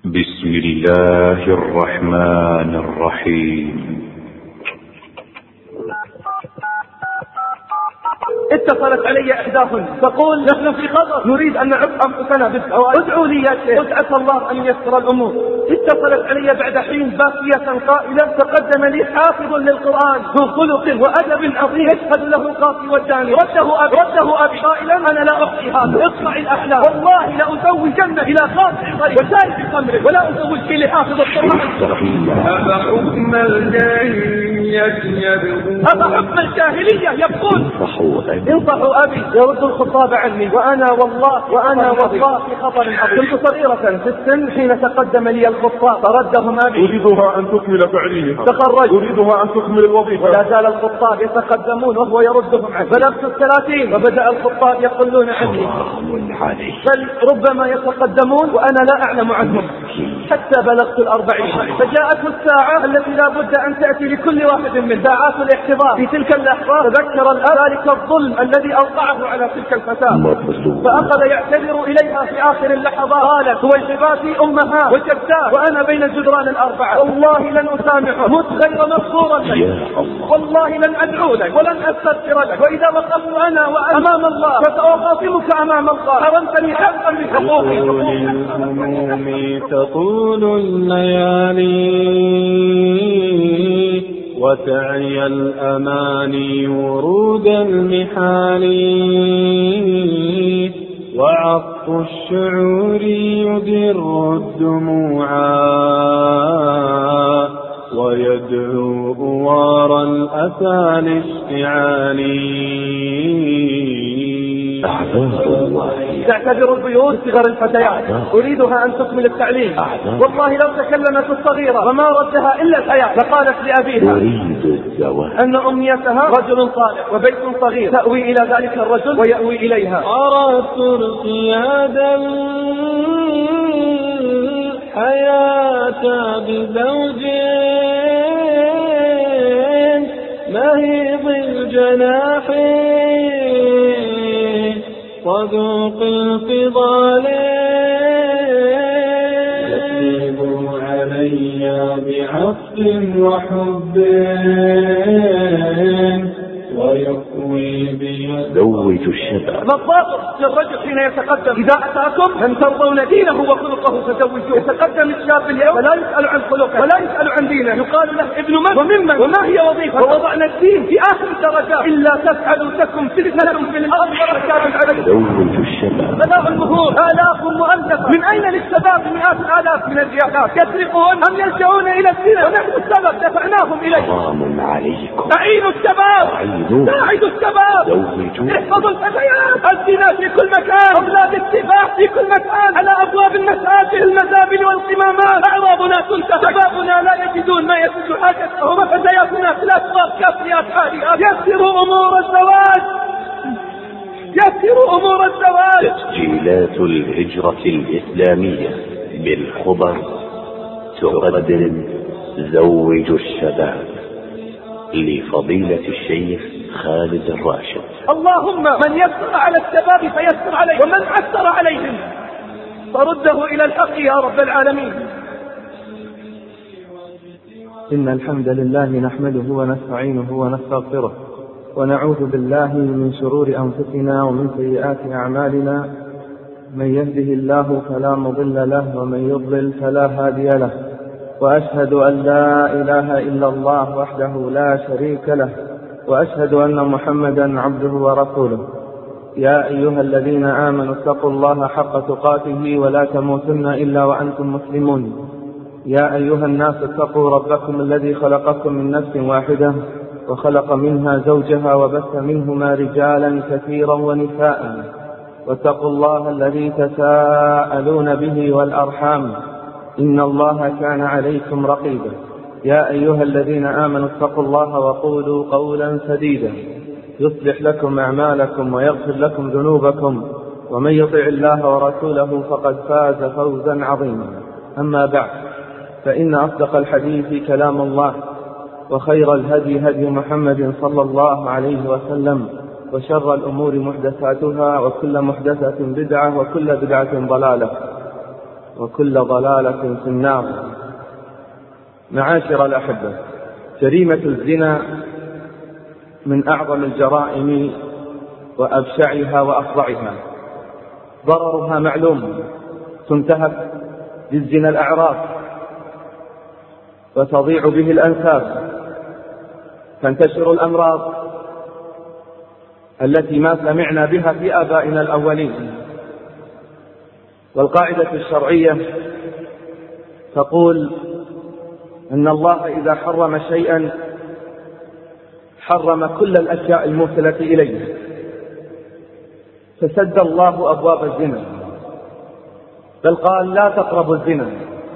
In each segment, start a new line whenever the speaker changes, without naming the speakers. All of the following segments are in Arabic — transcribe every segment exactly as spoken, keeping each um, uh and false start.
بسم الله الرحمن الرحيم.
اتصلت علي احداث تقول نحن في خطر، نريد ان نعف انفسنا بالدعاء، ادعوا لي يا شيخ، قلت عسى الله ان ييسر الامور. اتصلت علي بعد حين باكية قائلة تقدم لي حافظ للقرآن ذو خلق وادب عظيم يشهد له القاصي والداني، رده ابي رده ابي قائلا انا لا احصي هذا، اقطع الاحلام، والله لازوجن الى قاطع طريق وشارب خمر ولا ازوجك لحافظ القرآن.
أفحكم الجاهلية يبغون
أفحكم الجاهلية يبغون انصحوا أبي يرد الخطاب عني، وأنا والله وأنا والله في خطر عظيم. كنت صغيرة في السن حين تقدم لي الخطاب فردهم أبي
أريدها أن تكمل تعليمها،
تخرج
أريدها أن تكمل الوظيفة.
لا زال الخطاب يتقدمون وهو يردهم عني. بلغت الثلاثين وبدأ الخطاب يقولون عني، بل ربما يتقدمون وأنا لا أعلم عنهم، حتى بلغت الأربعين فجاءته الساعة التي لا بد أن تأتي لكل واحد من ساعات الاحتضار. في تلك اللحظة تذكر الأب ذلك الظلم الذي أوقعه على تلك الفتاة، فأخذ يعتذر إليها في آخر اللحظة. قالت هو الحباتي أمها وجبتاه وأنا بين الجدران الأربعة، والله لن أسامحه، مت غير مغفورا لك، والله لن أدعو لك ولن أستغفر لك، وإذا وقفت أنا وأنت أمام الله فسأخاصمك أمام الله، حرمتني حقا من حقوقي.
تطول الليالي وتعي الأماني ورود المحال، وعطف الشعور يدر الدموعا ويدعو أوار الأسى لاشتعال.
تعتذر البيوت صغر الفتيات، أريدها أن تكمل التعليم، والله لو تكلمت الصغيرة وما ردها إلا الحياة لقالت لأبيها أن أمنيتها رجل صالح وبيت صغير تأوي إلى ذلك الرجل ويأوي إليها.
أردت ارتياد الحياة بزوج مهيض الجناح صدوق الفضال، يسيب علي بعطف وحب ويقوي بيد
زوج الشباب.
ما الضابط للرجل حين يتقدم؟ إذا أتاكم من ترضون دينه وخلقه فزوجوه. يتقدم الشاب اليوم فلا يسأل عن خلقه ولا يسأل عن دينه، يقال له ابن من وممن وما هي وظيفة، ووضعنا الدين في آخر الدرجات، إلا تفعلوا تكن فتنة في الأرض وركاب عليكم.
زوج الشباب.
بلاغ المهور آلاف مؤلفة، من أين للشباب مئات الآلاف من الزيادات؟ يسرقون أم يلجؤون إلى الزنا ونحن السبب دفعناهم إليه.
حرام عليكم.
أعينوا الشباب، ساعدوا الشباب، احفظوا الفتيات، الزنا في كل مكان، أولاد السفاح في كل مكان، على أبواب المساجد المزابل والقمامات، أعراضنا تنتهك، شبابنا لا يجدون ما يسد حاجتهم، وفتياتنا في الأسواق كافيات عاليات. يسروا أمور الزواج، يسروا أمور الزواج.
تسجيلات الهجرة الإسلامية بالخبر تقدم زوج الشباب لفضيلة الشيخ خالد الراشد.
اللهم من يسر على الشباب فيسر عليه، ومن عسر عليهم فرده إلى الحق يا رب العالمين.
إن الحمد لله نحمده ونستعينه ونستغفره، ونعوذ بالله من شرور أنفسنا ومن سيئات أعمالنا، من يهده الله فلا مضل له ومن يضلل فلا هادي له، وأشهد أن لا إله إلا الله وحده لا شريك له، وأشهد أن محمدا عبده ورسوله. يا أيها الذين آمنوا اتقوا الله حق تقاته ولا تموتن إلا وأنتم مسلمون. يا أيها الناس اتقوا ربكم الذي خلقكم من نفس واحدة وخلق منها زوجها وبث منهما رجالا كثيرا ونساء، واتقوا الله الذي تساءلون به والأرحام إن الله كان عليكم رقيبا. يا أيها الذين آمنوا اتقوا الله وقولوا قولا سديدا يصلح لكم أعمالكم ويغفر لكم ذنوبكم، ومن يطع الله ورسوله فقد فاز فوزا عظيما. أما بعد، فإن أصدق الحديث كلام الله، وخير الهدي هدي محمد صلى الله عليه وسلم، وشر الأمور محدثاتها، وكل محدثة بدعة، وكل بدعة ضلالة. وكل ضلالة في النار. معاشر الأحبة، جريمة الزنا من أعظم الجرائم وأبشعها وأفظعها. ضررها معلوم، تنتهك بالزنا الأعراض وتضيع به الأنساب، تنتشر الأمراض التي ما سمعنا بها في آبائنا الأولين. والقاعدة الشرعية تقول أن الله إذا حرم شيئا حرم كل الأشياء الموصلة إليه، فسد الله أبواب الزنا، بل قال لا تقربوا الزنا،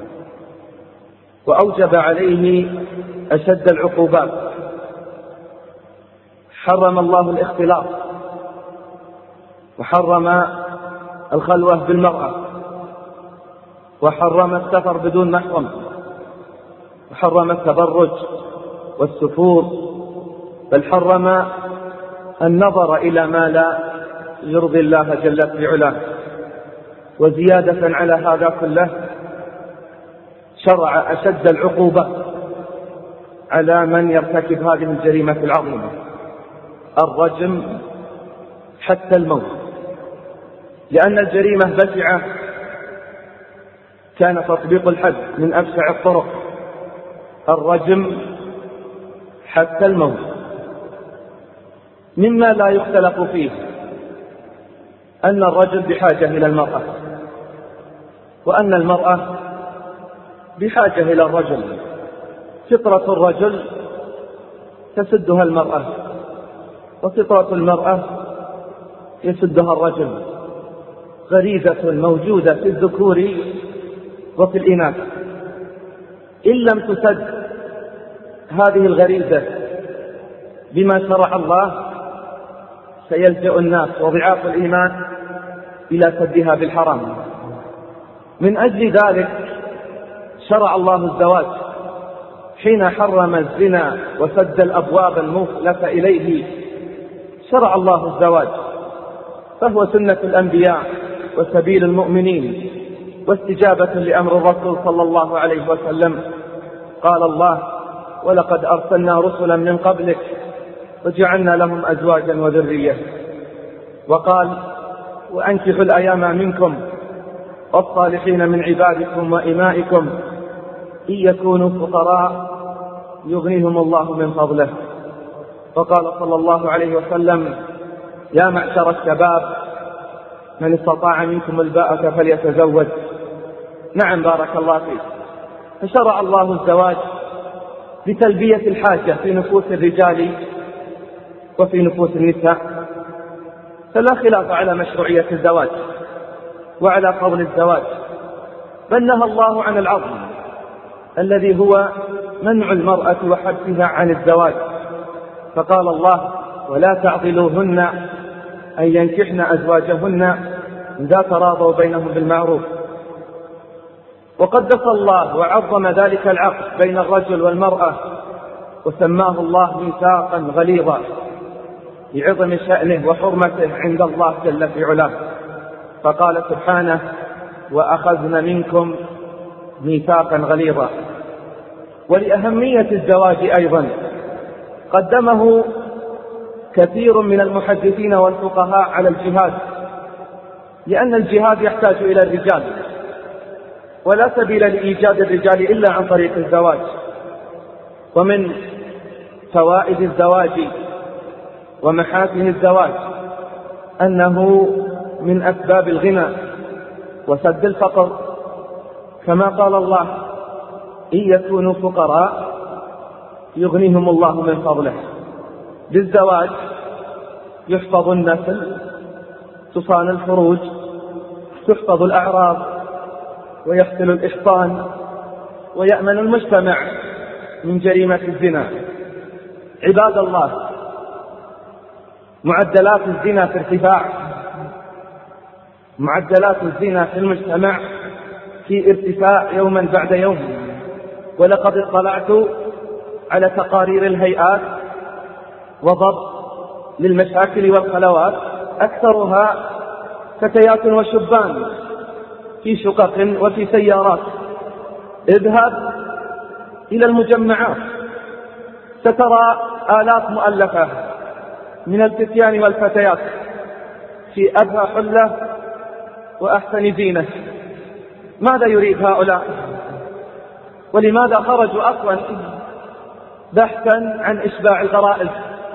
وأوجب عليه أشد العقوبات. حرم الله الاختلاط، وحرم الخلوة بالمرأة، وحرم السفر بدون محرم، وحرم التبرج والسفور، بل حرم النظر إلى ما لا يرضي الله جل في علاه. وزيادة على هذا كله شرع أشد العقوبة على من يرتكب هذه الجريمة العظيمة، الرجم حتى الموت، لأن الجريمة بشعة. كان تطبيق الحد من أبشع الطرق، الرجم حتى الموت. مما لا يختلف فيه أن الرجل بحاجة إلى المرأة، وأن المرأة بحاجة إلى الرجل. فطرة الرجل تسدها المرأة، وفطرة المرأة يسدها الرجل، غريزة موجودة في الذكور وفي الإناث. إن لم تسد هذه الغريزة بما شرع الله سيلجأ الناس وضعاف الإيمان إلى سدها بالحرام. من أجل ذلك شرع الله الزواج حين حرم الزنا وسد الأبواب الموصلة إليه. شرع الله الزواج، فهو سنة الأنبياء وسبيل المؤمنين واستجابة لأمر الرسول صلى الله عليه وسلم. قال الله: ولقد أرسلنا رسلا من قبلك وجعلنا لهم أزواجا وذرية. وقال: وأنكحوا الأيام منكم والصالحين من عبادكم وإمائكم إن يكونوا فقراء يغنيهم الله من فضله. وقال صلى الله عليه وسلم: يا معشر الشباب من استطاع منكم الباءة فليتزوج. نعم، بارك الله فيك. فشرع الله الزواج لتلبية الحاجة في نفوس الرجال وفي نفوس النساء، فلا خلاف على مشروعية الزواج وعلى فضل الزواج، بل نهى الله عن العظم الذي هو منع المرأة وحبسها عن الزواج، فقال الله: ولا تعضلوهن أن ينكحن أزواجهن إذا تراضوا بينهم بالمعروف. وقدس الله وعظم ذلك العقد بين الرجل والمرأة، وسماه الله ميثاقا غليظا لعظم شأنه وحرمته عند الله جل في علاه، فقال سبحانه: وأخذن منكم ميثاقا غليظا. ولأهمية الزواج أيضا قدمه كثير من المحدثين والفقهاء على الجهاد، لأن الجهاد يحتاج إلى الرجال، ولا سبيل لإيجاد الرجال إلا عن طريق الزواج. ومن فوائد الزواج ومحاسن الزواج أنه من أسباب الغنى وسد الفقر، كما قال الله: إن يكونوا فقراء يغنيهم الله من فضله. بالزواج يحفظ النسل، تصان الفروج، تحفظ الأعراض، ويحصل الإحصان، ويأمن المجتمع من جريمة الزنا. عباد الله، معدلات الزنا في ارتفاع، معدلات الزنا في المجتمع في ارتفاع يوما بعد يوم. ولقد اطلعت على تقارير الهيئات وضبط للمشاكل والخلوات، أكثرها فتيات وشبان
في شقق وفي سيارات. اذهب إلى المجمعات سترى آلاف مؤلفة من الفتيان والفتيات في أبهى حلة وأحسن زينة. ماذا يريد هؤلاء؟ ولماذا خرجوا أصلا؟ بحثا عن إشباع الغرائز.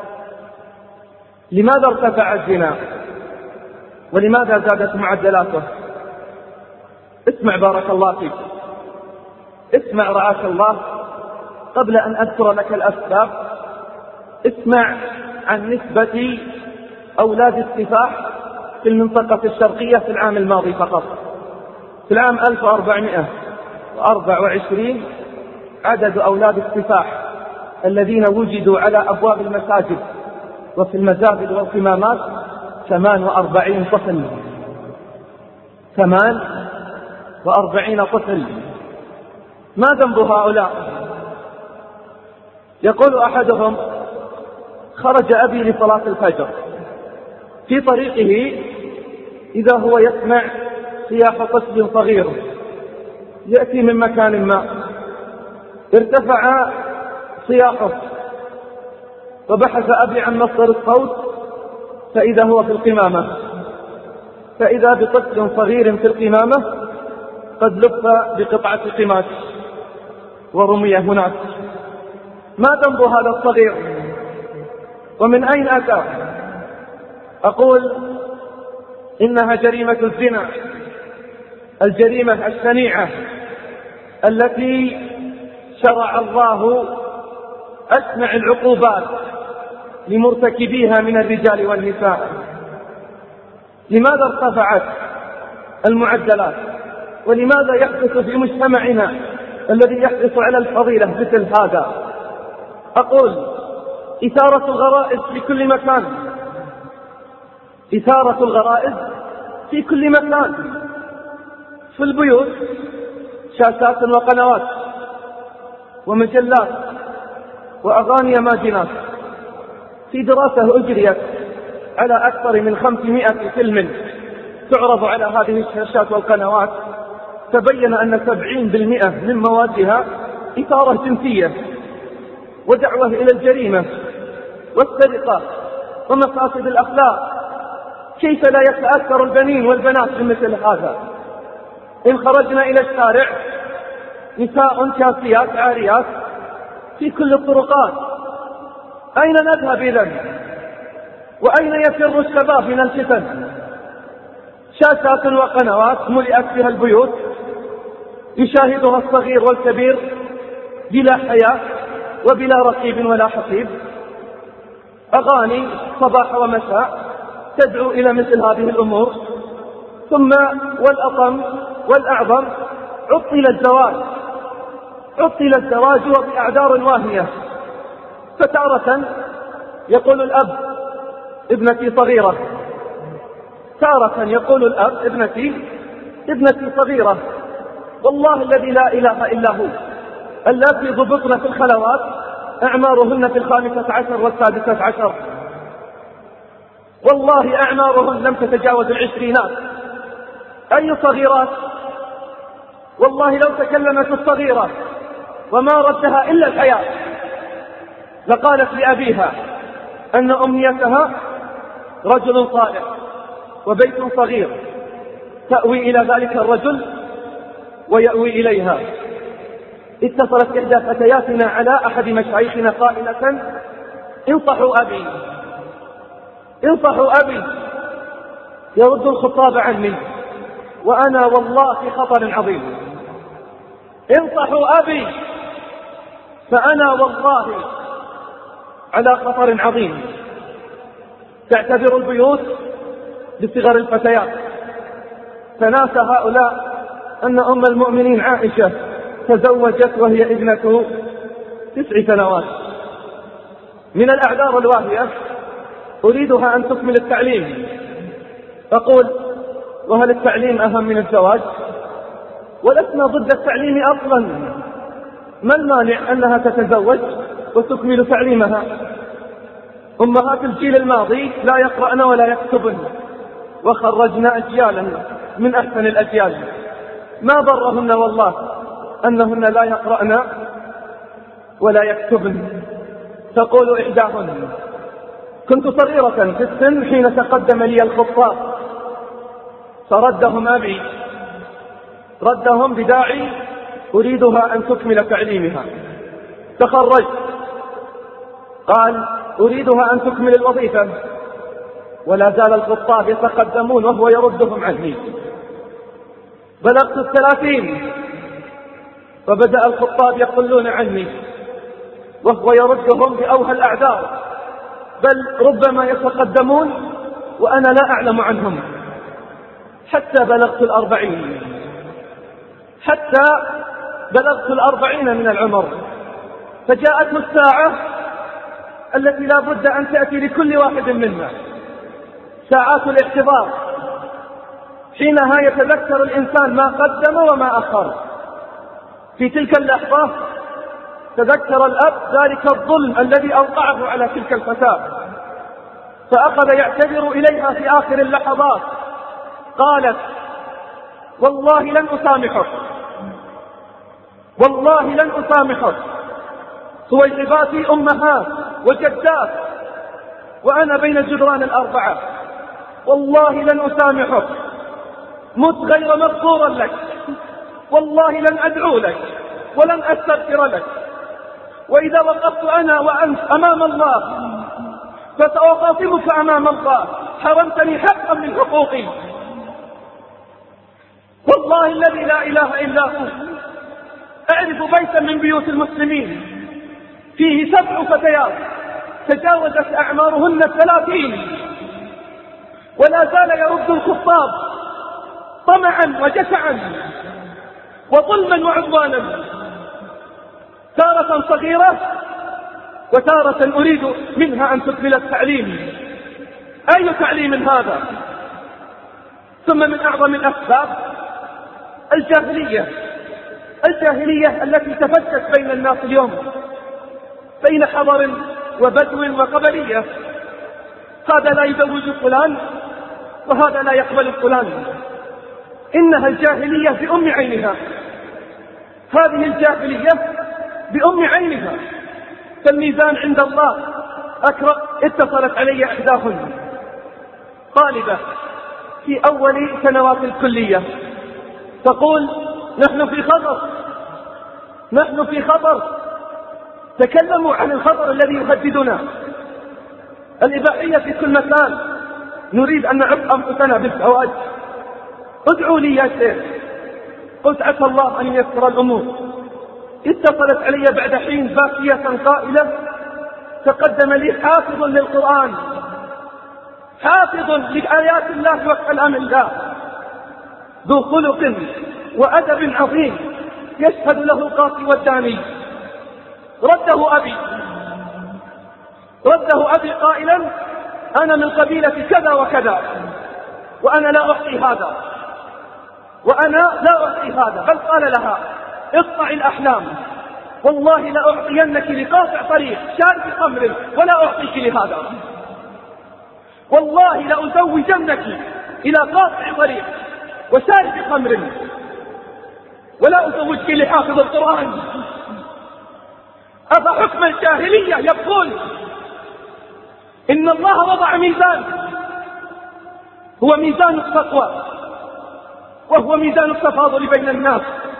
لماذا ارتفع الزنا؟ ولماذا زادت معدلاته؟ اسمع بارك الله فيك، اسمع رعاك الله. قبل أن أذكر لك الأسباب اسمع عن نسبة أولاد السفاح في المنطقة الشرقية في العام الماضي فقط. في العام ألف وأربعمائة وأربعة وعشرين عدد أولاد السفاح الذين وجدوا على أبواب المساجد وفي المزابل والقمامات ثمان وأربعين طفل. ثمان وأربعين طفل. ما ذنب هؤلاء؟ يقول أحدهم: خرج أبي لصلاة الفجر، في طريقه إذا هو يسمع صياح طفل صغير يأتي من مكان ما، ارتفع صياحه وبحث أبي عن مصدر الصوت فإذا هو في القمامة، فإذا بطفل صغير في القمامة قد لف بقطعة قماش ورمي هناك. ما ذنب هذا الصغير ومن أين أتى؟ أقول إنها جريمة الزنا، الجريمة الشنيعة التي شرع الله أشنع العقوبات لمرتكبيها من الرجال والنساء. لماذا ارتفعت المعدلات؟ ولماذا يحدث في مجتمعنا الذي يحدث على الفضيلة مثل هذا؟ أقول إثارة الغرائز في كل مكان، إثارة الغرائز في كل مكان. في البيوت شاشات وقنوات ومجلات وأغاني ماجنات. في دراسة أجريت على أكثر من خمسمائة فيلم تعرض على هذه الشاشات والقنوات تبين أن سبعين بالمئة من موادها إثارة جنسية ودعوة إلى الجريمة والسرقة ومفاسد الأخلاق. كيف لا يتأثر البنين والبنات بمثل هذا؟ إن خرجنا إلى الشارع نساء كاسيات عاريات في كل الطرقات، أين نذهب إذن؟ وأين يفر الشباب من الفتن؟ شاشات وقنوات ملئت بها البيوت يشاهدها الصغير والكبير بلا حياء وبلا رقيب ولا حسيب. أغاني صباح ومساء تدعو إلى مثل هذه الأمور. ثم والأطم والأعظم عطل الزواج، عطل الزواج وبأعذار واهية. فتارة يقول الأب: ابنتي صغيرة. تارة يقول الأب: ابنتي ابنتي صغيرة. والله الذي لا إله إلا هو اللاتي ضبطن في الخلوات أعمارهن في الخامسة عشر والسادسة عشر، والله أعمارهن لم تتجاوز العشرينات. أي صغيرات؟ والله لو تكلمت الصغيرة وما ردها إلا الحياة لقالت لأبيها أن أمنيتها رجل صالح وبيت صغير تأوي إلى ذلك الرجل ويأوي إليها. اتصلت إحدى فتياتنا على أحد مشايخنا قائلة: انصحوا أبي، انصحوا أبي يرد الخطاب عني وأنا والله في خطر عظيم. انصحوا أبي فأنا والله على خطر عظيم. تعتبر البيوت بصغر الفتيات. تناسى هؤلاء أن أم المؤمنين عائشة تزوجت وهي ابنة تسع سنوات. من الأعذار الواهية أريدها أن تكمل التعليم. أقول: وهل التعليم أهم من الزواج؟ ولسنا ضد التعليم أصلا. ما المانع أنها تتزوج وتكمل تعليمها؟ أمهات الجيل الماضي لا يقرأن ولا يكتبن وخرجنا أجيالا من أحسن الأجيال. ما ضرهن والله أنهن لا يقرأن ولا يكتبن. تقول إحداهن: كنت صغيرة في السن حين تقدم لي الخطاب فردهم أبي، ردهم بداعي أريدها أن تكمل تعليمها. تخرجت، قال أريدها أن تكمل الوظيفة، ولا زال الخطاب يتقدمون وهو يردهم عني. بلغت الثلاثين فبدأ الخطاب يقولون عني وهو يردهم بأوهى الأعذار، بل ربما يتقدمون وأنا لا أعلم عنهم. حتى بلغت الأربعين حتى بلغت الأربعين من العمر، فجاءته الساعة التي لا بد أن تأتي لكل واحد منا، ساعات الاعتبار، حينها يتذكر الإنسان ما قدم وما أخر. في تلك اللحظة تذكر الأب ذلك الظلم الذي أوقعه على تلك الفتاة، فأخذ يعتذر إليها في آخر اللحظات. قالت: والله لن أسامحك، والله لن أسامحك، صويحباتي أمهات وجدات وأنا بين الجدران الأربعة، والله لن أسامحك، مت غير مغفورا لك، والله لن أدعو لك ولن أستغفر لك، وإذا وقفت أنا وأنت أمام الله فسأخاصمك أمام الله، حرمتني حقا من حقوقي. والله الذي لا إله إلا هو أعرف بيتا من بيوت المسلمين فيه سبع فتيات تجاوزت أعمارهن الثلاثين ولا زال يرد الخطاب طمعا وجشعا وظلما وعدوانا، تارة صغيرة وتارة أريد منها أن تكمل التعليم. أي تعليم هذا؟ ثم من أعظم الأسباب الجاهلية، الجاهلية التي تفشت بين الناس اليوم بين حضر وبدو وقبلية. هذا لا يزوج فلان وهذا لا يقبل فلان. إنها الجاهلية بأم عينها، هذه الجاهلية بأم عينها. فالميزان عند الله أكرم. اتصلت علي إحداهن طالبة في أول سنوات الكلية تقول: نحن في خطر، نحن في خطر. تكلموا عن الخطر الذي يهددنا، الإباحية في كل مكان، نريد أن نعف أنفسنا بالزواج، ادعوا لي يا شيخ. قلت: عسى الله أن ييسر الأمور. اتصلت علي بعد حين باكية قائلة: تقدم لي حافظ للقرآن، حافظ لآيات الله وكلام الله، ذو خلق وأدب عظيم، يشهد له القاصي والداني. رده أبي رده أبي قائلا: أنا من قبيلة كذا وكذا وأنا لا أحصي هذا وأنا لا أحصي هذا. بل قال لها: اقطع الأحلام، والله لأعطينك لقاطع طريق شارب خمر ولا أعطيك لهذا، والله لأزوجنك إلى قاطع طريق وشارب خمر ولا أزوجك لحافظ القرآن. أفحكم الجاهلية يقول إن الله وضع ميزان، هو ميزان التقوى وهو ميزان التفاضل بين الناس.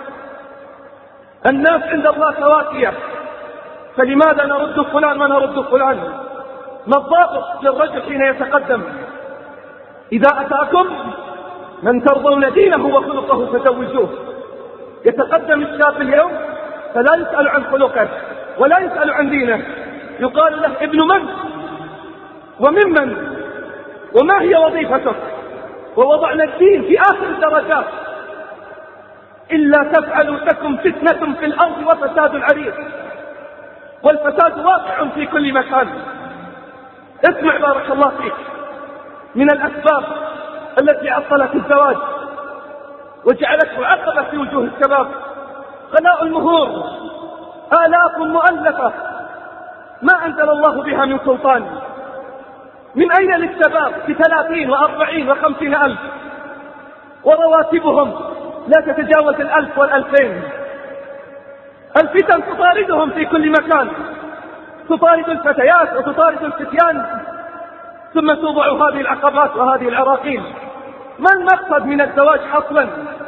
الناس عند الله سواسية، فلماذا نرد فلان ونرد فلان؟ ما الضابط للرجل حين يتقدم؟ إذا أتاكم من ترضون دينه وخلقه فزوجوه. يتقدم الشاب اليوم فلا يسأل عن خلقه ولا يسأل عن دينه، يقال له: ابن من وممن وما هي وظيفتك؟ ووضعنا الدين في آخر الدرجات. إلا تفعلوا تكن فتنة في الأرض وفساد عريض، والفساد واقع في كل مكان. اسمع بارك الله فيك، من الأسباب التي عطلت الزواج وجعلته عقبة في وجوه الشباب غلاء المهور، آلاف مؤلفة ما أنزل الله بها من سلطان. من أين للشباب بثلاثين وأربعين وخمسين ألف ورواتبهم لا تتجاوز الألف والألفين. الفتن تطاردهم في كل مكان، تطارد الفتيات وتطارد الفتيان، ثم توضع هذه العقبات وهذه العراقيل. ما المقصد من الزواج أصلا؟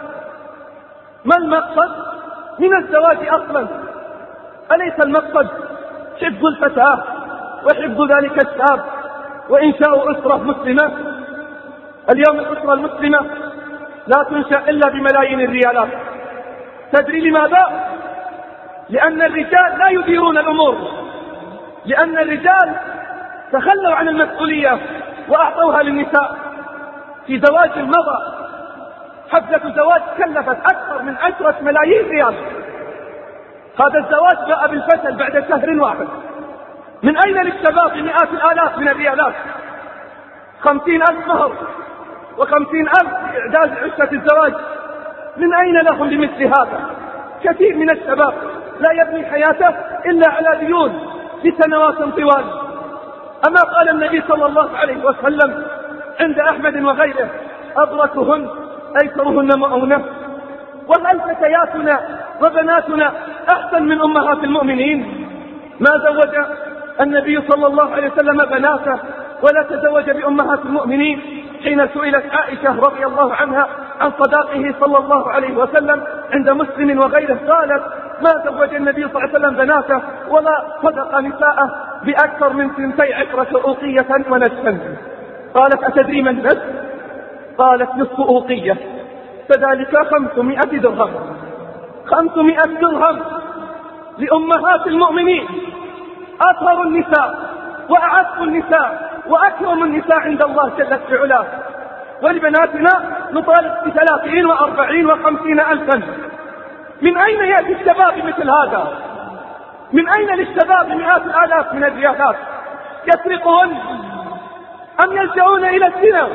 ما المقصد من الزواج أصلا؟ أليس المقصد حفظ الفتاة وحفظ ذلك الشاب وإنشاء أسرة مسلمة؟ اليوم الأسرة المسلمة لا تنشأ إلا بملايين الريالات. تدري لماذا؟ لأن الرجال لا يديرون الأمور، لأن الرجال تخلوا عن المسؤولية وأعطوها للنساء. في زواج مضى حفلة زواج كلفت أكثر من عشرة ملايين ريال. هذا الزواج جاء بالفشل بعد شهر واحد. من أين للشباب مئات الآلاف من الريالات؟ خمسين ألف مهر وخمسين ألف إعداد عشة الزواج. من أين لهم لمثل هذا؟ كثير من الشباب لا يبني حياته إلا على ديون لسنوات طوال. أما قال النبي صلى الله عليه وسلم عند أحمد وغيره: أبركهن أيسرهن مؤونة. وهل فتياتنا وبناتنا أحسن من أمهات المؤمنين؟ ما زوج النبي صلى الله عليه وسلم بناته ولا تزوج بأمهات المؤمنين. حين سئلت عائشة رضي الله عنها عن صداقه صلى الله عليه وسلم عند مسلم وغيره قالت: ما زوج النبي صلى الله عليه وسلم بناته ولا صدق نساءه بأكثر من ثنتي عشرة أوقية ونسفا. قالت: أتدري من نسف؟ قالت: نصف أوقية، فذلك خمسمائة درهم. خمسمائة درهم لأمهات المؤمنين، أطهر النساء وأعز النساء وأكرم النساء عند الله جل في علاه. ولبناتنا نطالب بثلاثين وأربعين وخمسين ألفا. من أين يأتي الشباب مثل هذا؟ من أين للشباب مئات الآلاف من الريالات؟ يسرقون أم يلجؤون إلى الزنا؟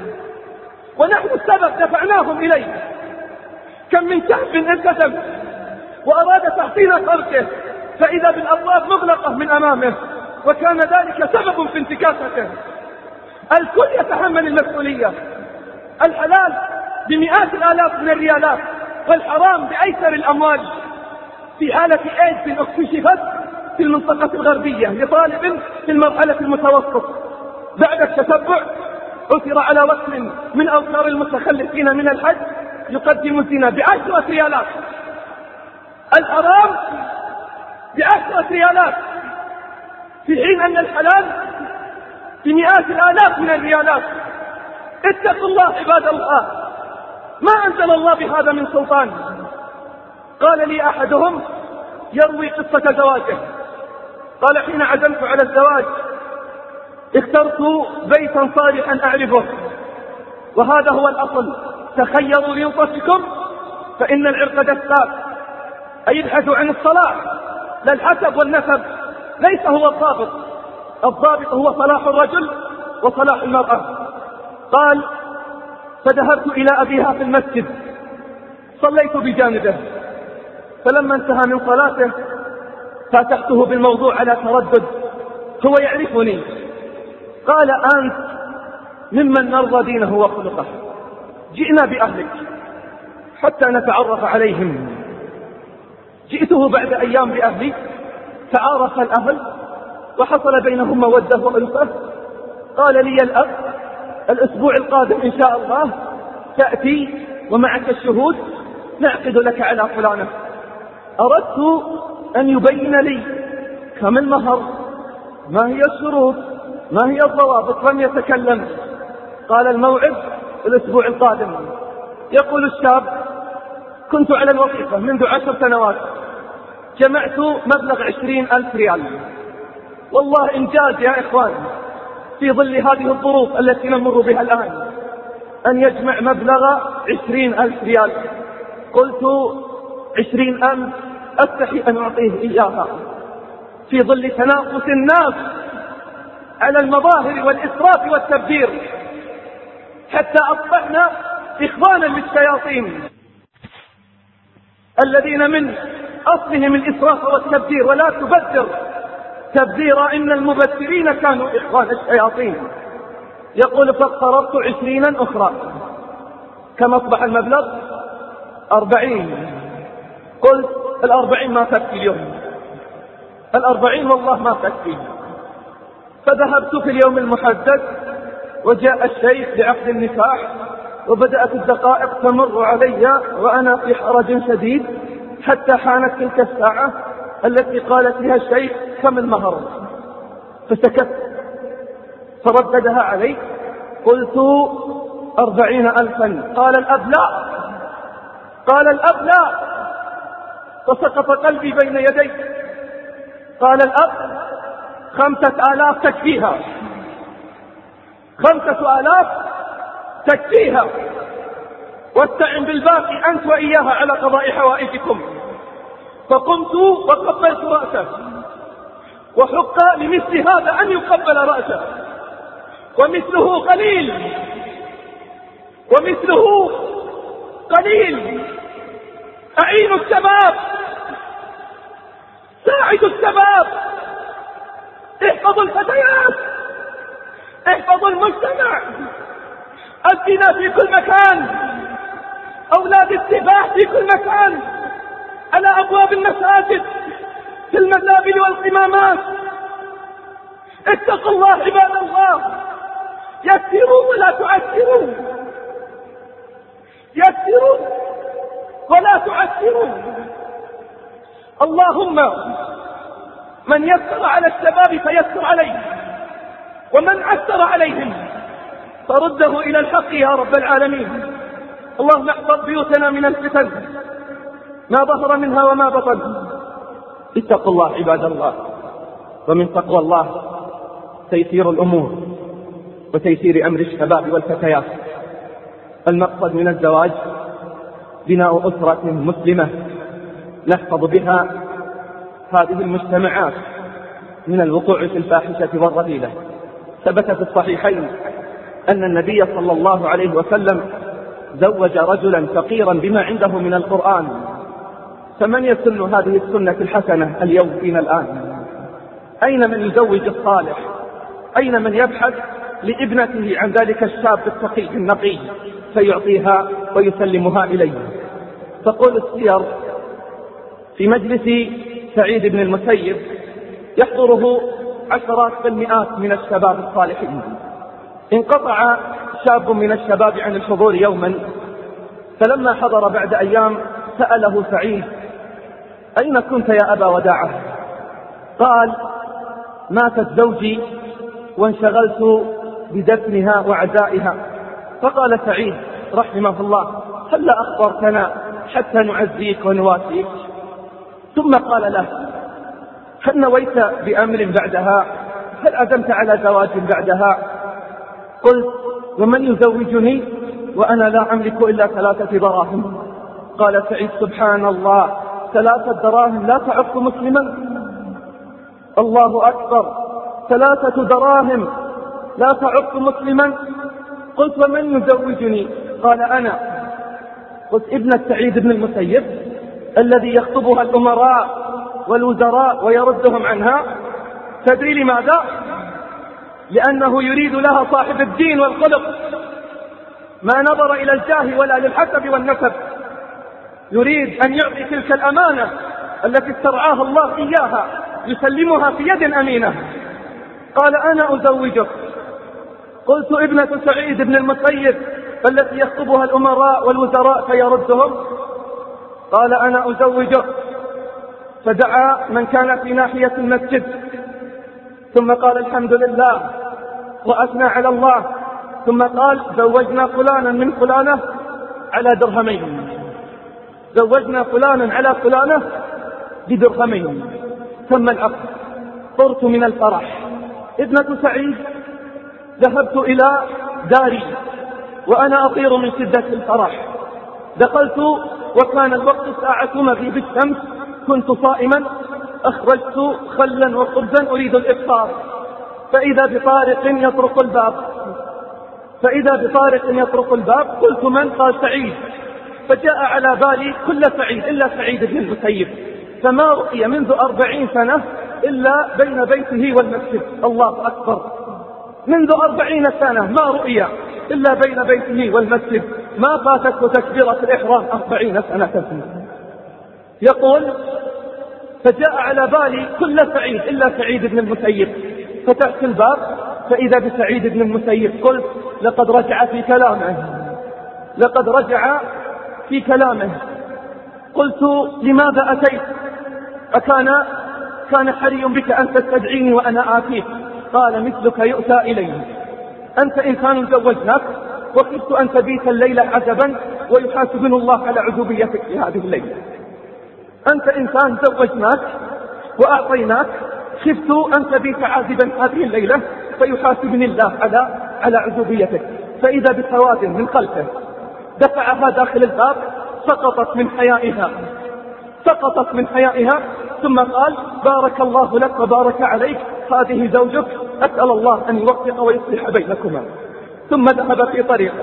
ونحن السبب دفعناهم إليه. كم من شاب انتسب وأراد تحصين فرجه فإذا بالأبواب مغلقة من أمامه، وكان ذلك سبب في انتكاسته. الكل يتحمل المسؤولية. الحلال بمئات الآلاف من الريالات والحرام بأيسر الأموال. في حالة إيدز اكتشفت في المنطقة الغربية لطالب في المرحلة المتوسط، بعد التتبع عثر على وصل من أوصار المتخلفين من الحج يقدم الزنا بعشرة ريالات. الحرام بعشرة ريالات، في حين أن الحلال بمئات الآلاف من الريالات. اتقوا الله عباد الله، ما أنزل الله بهذا من سلطان. قال لي أحدهم يروي قصة زواجه، قال: حين عزمت على الزواج اخترت بيتا صالحا أعرفه، وهذا هو الأصل. تخيروا ليوصفكم فإن العرق دساس، أي ابحثوا عن الصلاح لا الحسب والنسب، ليس هو الضابط. الضابط هو صلاح الرجل وصلاح المرأة. قال: فذهبت إلى أبيها في المسجد، صليت بجانبه، فلما انتهى من صلاته فاتحته بالموضوع على تردد. هو يعرفني. قال: أنت ممن نرضى دينه وخلقه، جئنا بأهلك حتى نتعرف عليهم. جئته بعد أيام بأهلي، تعارف الأهل وحصل بينهم مودة وألفة. قال لي الأب: الأسبوع القادم إن شاء الله تأتي ومعك الشهود، نعقد لك على فلانة. أردت أن يبين لي كم المهر، ما هي الشروط، ما هي الضوابط. لم يتكلم. قال: الموعد الأسبوع القادم. يقول الشاب: كنت على الوظيفة منذ عشر سنوات، جمعت مبلغ عشرين ألف ريال. والله إنجاز يا إخوان في ظل هذه الظروف التي نمر بها الآن، أن يجمع مبلغ عشرين ألف ريال. قلت: عشرين ألف أستحي أن أعطيه إياها في ظل تنافس الناس على المظاهر والإسراف والتبذير، حتى أصبحنا إخوانا للشياطين الذين من أصلهم الإسراف والتبذير. ولا تبذر تبذيرا، إن المبذرين كانوا إخوان الشياطين. يقول: فاقترضت عشرينا أخرى. كم أصبح المبلغ؟ أربعين. قلت الأربعين ما تكفي اليوم، الأربعين والله ما تكفي. فذهبت في اليوم المحدد وجاء الشيخ بعقد النكاح، وبدأت الدقائق تمر علي وأنا في حرج شديد، حتى حانت تلك الساعة التي قال فيها الشيخ كم المهر، فسكت. فرددها علي، قلت أربعين ألفا. قال الأب لا، قال الأب لا، فسقط قلبي بين يدي. قال الأب خمسة آلاف تكفيها، خمسة آلاف تكفيها، واستعن بالباقي أنت وإياها على قضاء حوائجكم. فقمت وقبلت رأسه، وحق لمثل هذا أن يقبل رأسه، ومثله قليل، ومثله قليل. أعينوا الشباب، ساعدوا الشباب، احفظوا الفتيات، احفظوا المجتمع. الزنا في كل مكان، أولاد السفاح في كل مكان، على أبواب المساجد، في المزابل والقمامات. اتقوا الله عباد الله، يسروا ولا تعسروا، يسروا ولا تعسروا. اللهم من يسر على الشباب فيسر عليه، ومن عسر عليهم فرده إلى الحق يا رب العالمين. اللهم احفظ بيوتنا من الفتن ما ظهر منها وما بطن. اتقوا الله عباد الله، ومن تقوى الله تيسير الأمور وتيسير أمر الشباب والفتيات. المقصد من الزواج بناء أسرة مسلمة نحفظ بها هذه المجتمعات من الوقوع في الفاحشة والرذيلة. ثبت في الصحيحين أن النبي صلى الله عليه وسلم زوج رجلا فقيرا بما عنده من القرآن. فمن يسن هذه السنة الحسنة اليوم فينا الآن؟ أين من يزوج الصالح؟ أين من يبحث لابنته عن ذلك الشاب التقي النقي فيعطيها ويسلمها إليه؟ تقول السير في مجلس سعيد بن المسيب يحضره عشرات بالمئات من الشباب الصالحين. انقطع شاب من الشباب عن الحضور يوما، فلما حضر بعد أيام سأله سعيد: أين كنت يا أبا وداعة؟ قال: ماتت زوجي وانشغلت بدفنها وعزائها. فقال سعيد رحمه الله: هل أخبرتنا حتى نعزيك ونواسيك؟ ثم قال له: هل نويت بأمر بعدها؟ هل عزمت على زواج بعدها؟ قلت: ومن يزوجني وأنا لا أملك إلا ثلاثة دراهم؟ قال سعيد: سبحان الله، ثلاثة دراهم لا تعق مسلما؟ الله أكبر، ثلاثة دراهم لا تعق مسلما؟ قلت: ومن يزوجني؟ قال: أنا. قلت: ابنة سعيد بن المسيب الذي يخطبها الأمراء والوزراء ويردهم عنها. تدري لماذا؟ لأنه يريد لها صاحب الدين والخلق، ما نظر إلى الجاه ولا للحسب والنسب. يريد أن يعطي تلك الأمانة التي استرعاها الله إياها، يسلمها في يد أمينة. قال: أنا أزوجك. قلت: ابنة سعيد بن المسيب التي يخطبها الأمراء والوزراء فيردهم؟ قال: أنا أزوجك. فدعا من كان في ناحية المسجد، ثم قال: الحمد لله، وأثنى على الله، ثم قال: زوجنا فلانا من فلانة على درهمين، زوجنا فلانا على فلانة بدرهمين. ثم العقد. طرت من الفرح. ابنة سعيد ذهبت إلى داري وأنا أطير من شدة الفرح. دخلت وكان الوقت الساعة مغيب الشمس، كنت صائما، أخرجت خلا وخبزا أريد الإفطار، فإذا بطارق يطرق الباب فإذا بطارق يطرق الباب قلت: من؟ قال: سعيد. فجاء على بالي كل سعيد إلا سعيد بن المسيب، فما رؤي منذ أربعين سنة إلا بين بيته والمسجد. الله أكبر، منذ أربعين سنة ما رؤي إلا بين بيته والمسجد. ما فاتته تكبيرة الإحرام أربعين سنة. يقول فجاء على بالي كل سعيد إلا سعيد بن المسيب، فتحت الباب فإذا بسعيد بن المسيب. قلت لقد رجع في كلامه، لقد رجع في كلامه. قلت لماذا أتيت؟ أكان كان حري بك أن تستدعيني وأنا آتيك؟ قال مثلك يؤتى إليه، أنت إنسان زوجناك وخفت أن تبيت الليلة عزبا ويحاسبن الله على عزوبيتك في هذه الليلة. أنت إنسان زوجناك وأعطيناك، خفت أن تبيت عازبا هذه الليلة فيحاسبني الله على على عزوبيتك. فإذا بسواد من خلفه دفعها داخل الباب، سقطت من حيائها سقطت من حيائها ثم قال بارك الله لك وبارك عليك، هذه زوجك، أسأل الله أن يوفق ويصلح بينكما. ثم ذهب في طريقه.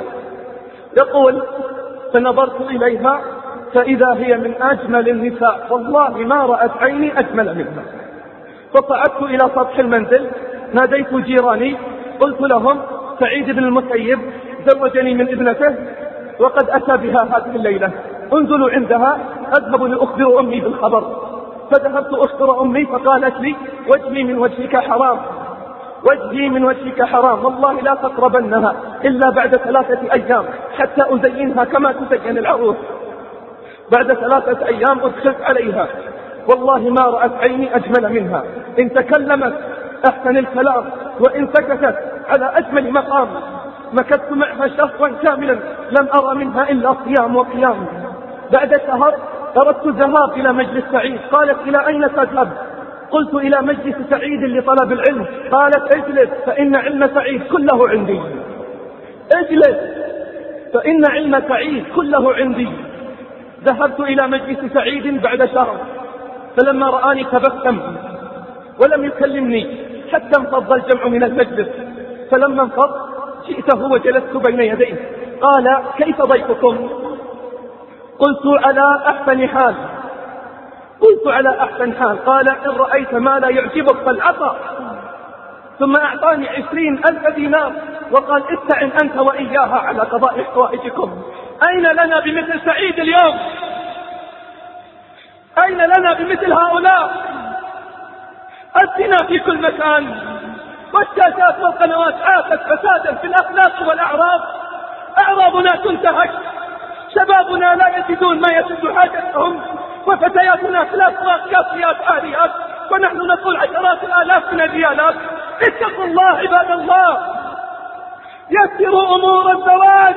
يقول فنظرت إليها فإذا هي من أجمل النساء، والله ما رأت عيني أجمل منها. فصعدت إلى سطح المنزل، ناديت جيراني، قلت لهم سعيد بن المسيب زوجني من ابنته وقد أتى بها هذه الليلة، انزلوا عندها أذهب لأخبر أمي بالخبر. فذهبت أخبر أمي فقالت لي وجهي من وجهك حرام، وجهي من وجهك حرام، والله لا تقربنها إلا بعد ثلاثة أيام حتى أزينها كما تزين العروس. بعد ثلاثة أيام أدخلت عليها، والله ما رأت عيني أجمل منها، إن تكلمت أحسن الكلام وإن سكتت على أجمل مقام. مكثت معها شهرا كاملا لم أرى منها إلا صيام وقيام. بعد شهر أردت الذهاب إلى مجلس سعيد، قالت إلى أين تذهب؟ قلت إلى مجلس سعيد لطلب العلم. قالت اجلس فإن علم سعيد كله عندي، اجلس فإن علم سعيد كله عندي. ذهبت إلى مجلس سعيد بعد شهر، فلما رآني تبسم ولم يكلمني حتى انفض الجمع من المجلس. فلما انفض جئته وجلست بين يديه، قال كيف ضيفكم؟ قلت على أحسن حال قلت على أحسن حال. قال إن رأيت ما لا يعجبك فالعطى. ثم أعطاني عشرين ألف دينار وقال استعن أنت وإياها على قضاء حوائجكم. أين لنا بمثل سعيد اليوم؟ أين لنا بمثل هؤلاء؟ أتنا في كل مكان، والشاشات والقنوات عاشت فسادا في الأخلاق والأعراض. أعراضنا تنتهك، شبابنا لا يجدون ما يسد حاجتهم، وفتياتنا في الأسواق كافيات عاريات، ونحن نقول عشرات الآلاف من الريالات. اتقوا الله عباد الله، يسروا أمور الزواج،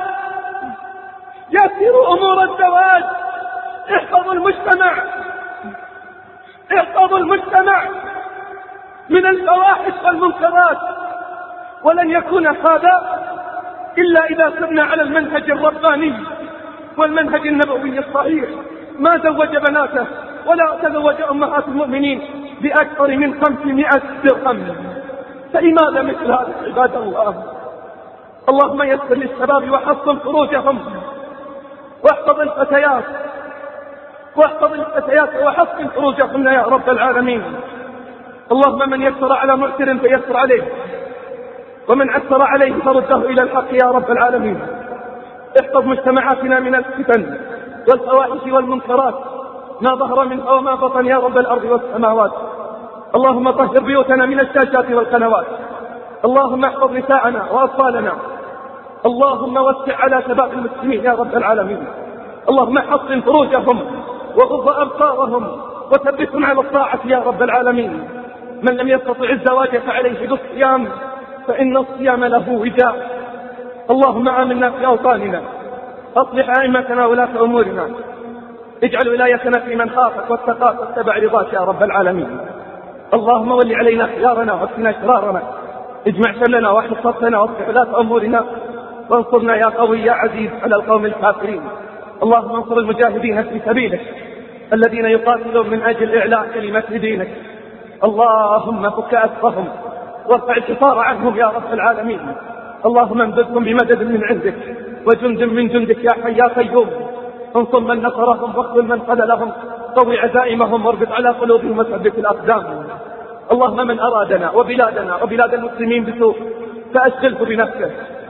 يسروا أمور الزواج، احفظوا المجتمع، احفظوا المجتمع من الفواحش والمنكرات. ولن يكون هذا إلا إذا سرنا على المنهج الرباني والمنهج النبوي الصحيح. ما زوج بناته ولا تزوج أمهات المؤمنين بأكثر من خمسمائة درهم، فلماذا مثل هذا عباد الله؟ اللهم يسر للشباب وحصن فروجهم، واحفظ الفتيات واحفظ الفتيات وحصن فروجهن يا رب العالمين. اللهم من يسر على معسر فيسر عليه، ومن عسر عليه فرده إلى الحق يا رب العالمين. احفظ مجتمعاتنا من الفتن والفواحش والمنكرات ما ظهر منها وما بطن يا رب الأرض والسماوات. اللهم طهر بيوتنا من الشاشات والقنوات. اللهم احفظ نساءنا وأطفالنا. اللهم وسع على شباب المسلمين يا رب العالمين. اللهم حصن فروجهم وغض أبصارهم وثبتهم على الطاعة يا رب العالمين. من لم يستطع الزواج فعليه بالصيام، فإن الصيام له وجاء. اللهم آمنا في أوطاننا، أصلح أئمتنا ولاة أمورنا، اجعل ولايتنا في من خافك واتقاك واتبع رضاك يا رب العالمين. اللهم ول علينا خيارنا واكفنا شرارنا، اجمع شملنا واحفظ صفنا واصلح ولاة أمورنا، وانصرنا يا قوي يا عزيز على القوم الكافرين. اللهم انصر المجاهدين في سبيلك الذين يقاتلون من أجل إعلاء كلمة دينك. اللهم فك أسرهم وارفع الحصار عنهم يا رب العالمين. اللهم امددهم بمدد من عندك وجند من جندك يا حي يا قيوم. انصر من نصرهم واخذل من خذلهم، قوي عزائمهم واربط على قلوبهم وثبت الأقدام. اللهم من أرادنا وبلادنا وبلاد المسلمين بسوء فأشغله بنفسه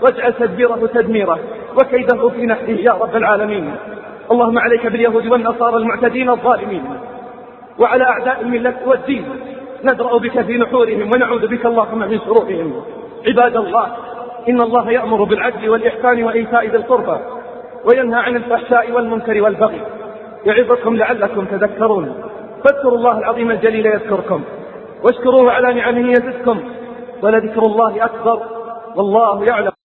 واجعل تدبيره تدميره وكيده في نحره يا رب العالمين. اللهم عليك باليهود والنصارى المعتدين الظالمين، وعلى أعداء الملة والدين ندرأ بك في نحورهم ونعوذ بك اللهم من شرورهم. عباد الله، إن الله يأمر بالعدل والإحسان وإيتاء ذي القربى وينهى عن الفحشاء والمنكر والبغي، يعظكم لعلكم تذكرون. فاذكروا الله العظيم الجليل يذكركم، واشكروه على نعمه يزدكم، ولذكر الله أكبر والله يعلم.